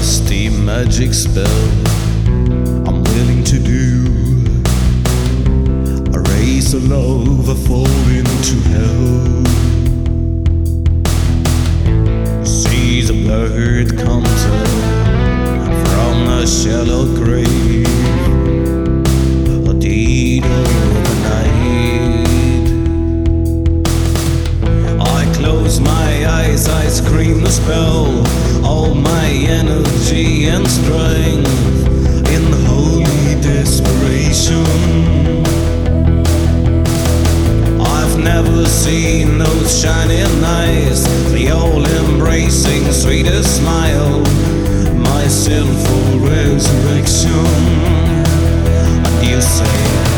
cast the magic spell I'm willing to do. A race of love, a fall into hell. Sees a bird comes up from a shallow grave, a deed of the night. I close my eyes, I scream the spell, all my energy and strength in holy desperation. I've never seen those shining eyes, the all-embracing sweetest smile, my sinful resurrection. And you say